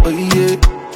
Oh yeah.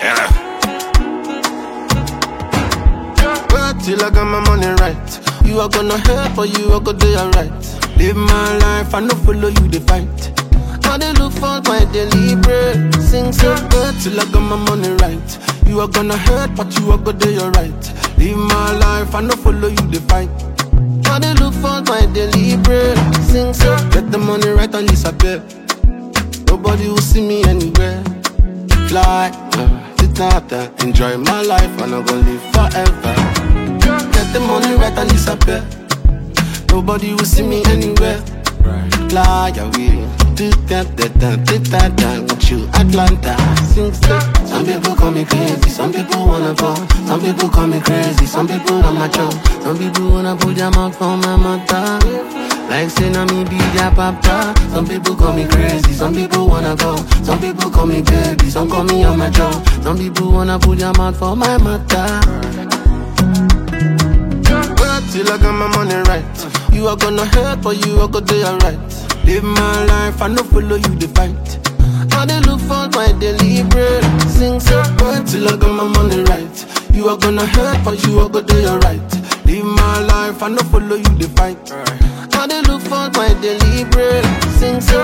Work till I got my money right. You are gonna help or you are gonna do alright. Live my life, I no follow you the fight. I dey look for my daily bread. Sing so good till I got my money right. You are gonna hurt, but you are gonna do alright. Live my life, I no follow you the fight. I dey look for my daily bread. Sing so get the money right and disappear. Nobody will see me anywhere. Fly, tata, enjoy my life and I'm gonna live forever. Get the money right and disappear. Nobody will see me anywhere. Fly away, tata, with you Atlanta. Sing so. Some people call me crazy, some people wanna go. Some people call me crazy, some people on my job. Some people wanna put their mouth on my mother. Like say na me be their papa. Some people call me crazy, some people wanna go. Some people call me baby, some call me on my job. Some people wanna put their mouth for my mother. Work till I got my money right. You are gonna help or you are gonna do alright. Live my life, I no follow you the fight. I dey look for my daily bread. Sing so good till I got my money right. You are gonna help or you are gonna do alright. Live my life, I no follow you the fight. I dey look for my daily bread. Sing so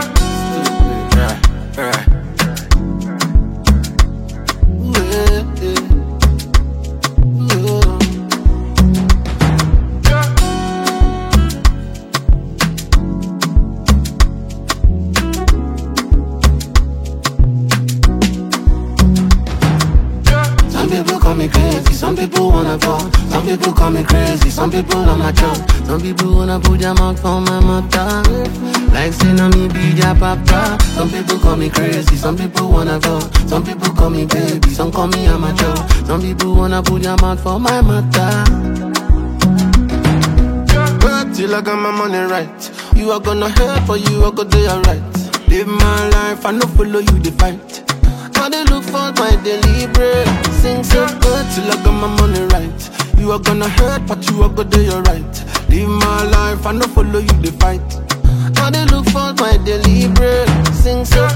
Some people call me crazy, some people wanna go. Some people call me crazy, some people on my job. Some people wanna put their mouth for my mother. Like say na me be their papa. Some people call me crazy, some people wanna go. Some people call me baby, some call me on my job. Some people wanna put their mouth for my mother. Work till I got my money right. You are gonna help or you are gonna do alright. Live my life, I no follow you the fight. I dey look for my daily bread. Sing so good till I got my money right. You are gonna hurt, but you are gonna do alright. Live my life, I no follow you the fight. I dey look for my daily bread. Sing so